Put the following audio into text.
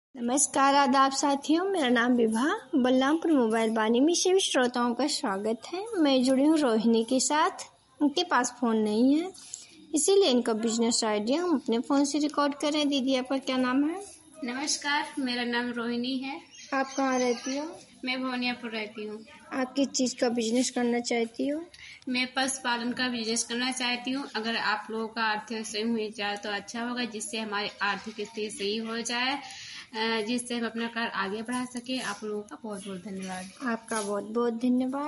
नमस्कार आदाब साथियों, मेरा नाम विभा बलरामपुर मोबाइल बानी में सभी श्रोताओं का स्वागत है। मैं जुड़ी हूँ रोहिणी के साथ। उनके पास फ़ोन नहीं है, इसीलिए इनका बिजनेस आइडिया हम अपने फ़ोन से रिकॉर्ड कर रहे हैं। दीदी आपका क्या नाम है? नमस्कार, मेरा नाम रोहिणी है। आप कहाँ रहती हो? मैं भोनियापुर रहती हूँ। आप किस चीज़ का बिजनेस करना चाहती हो? मैं पशुपालन का बिजनेस करना चाहती हूँ। अगर आप लोगों का आर्थिक सही हो जाए तो अच्छा होगा, जिससे हमारी आर्थिक स्थिति सही हो जाए, जिससे हम अपना कार्य आगे बढ़ा सके। आप लोगों का बहुत बहुत धन्यवाद। आपका बहुत बहुत धन्यवाद।